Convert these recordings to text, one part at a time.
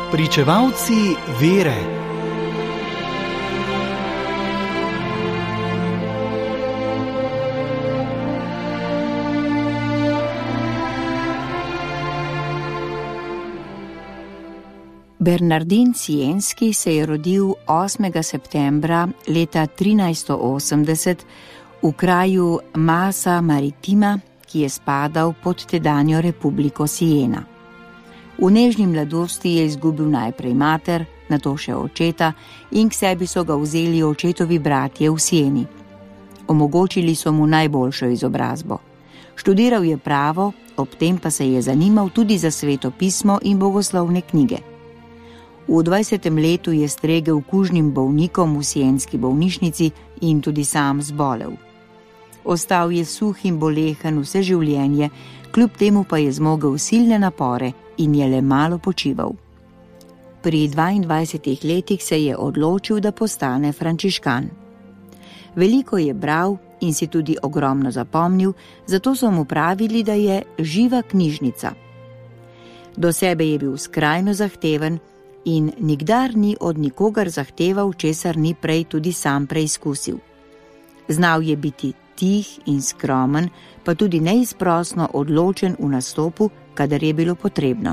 Pričevalci vere. Bernardin Sienski se je rodil 8. septembra leta 1380 v kraju Massa Maritima, ki je spadal pod tedanjo republiko Siena. V nežni mladosti je izgubil najprej mater, nato še očeta in k sebi so ga vzeli očetovi bratje v Sieni. Omogočili so mu najboljšo izobrazbo. Študiral je pravo, ob tem pa se je zanimal tudi za sveto pismo in bogoslovne knjige. V 20. letu je stregel kužnim bolnikom v sienski bolnišnici in tudi sam zbolel. Ostal je suh in bolehen vse življenje, kljub temu pa je zmogel silne napore in je le malo počival. Pri 22 letih se je odločil, da postane frančiškan. Veliko je bral in si tudi ogromno zapomnil, zato so mu pravili, da je živa knjižnica. Do sebe je bil skrajno zahteven in nikdar ni od nikogar zahteval, česar ni prej tudi sam preizkusil. Znal je biti tih in skromen, pa tudi neizprosno odločen v nastopu, kadar je bilo potrebno.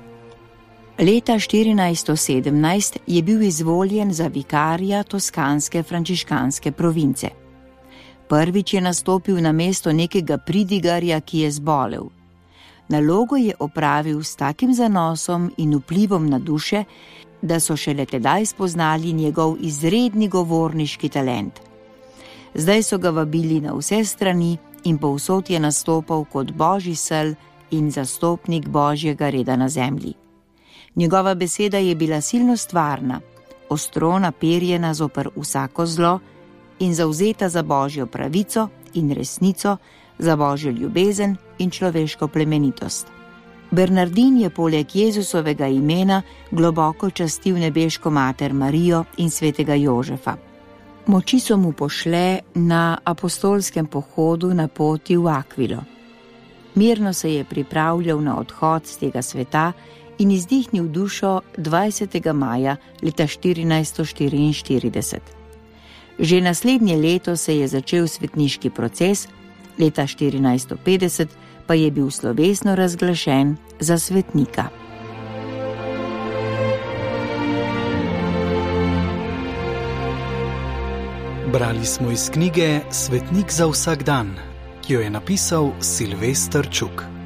Leta 1417 je bil izvoljen za vikarja toskanske frančiškanske province. Prvič je nastopil na mesto nekega pridigarja, ki je zbolel. Nalogo je opravil s takim zanosom in vplivom na duše, da so šele tedaj spoznali njegov izredni govorniški talent. Zdaj so ga vabili na vse strani in povsod je nastopal kot božji sel in zastopnik božjega reda na zemlji. Njegova beseda je bila silno stvarna, ostro naperjena zoper vsako zlo in zavzeta za božjo pravico in resnico, za božjo ljubezen in človeško plemenitost. Bernardin je poleg Jezusovega imena globoko častil nebeško mater Marijo in svetega Jožefa. Moči so mu pošle na apostolskem pohodu na poti v Akvilo. Mirno se je pripravljal na odhod z tega sveta in izdihnil dušo 20. maja leta 1444. Že naslednje leto se je začel svetniški proces, leta 1450 pa je bil slovesno razglašen za svetnika. Brali smo iz knjige Svetnik za vsak dan, ki jo je napisal Silvester Čuk.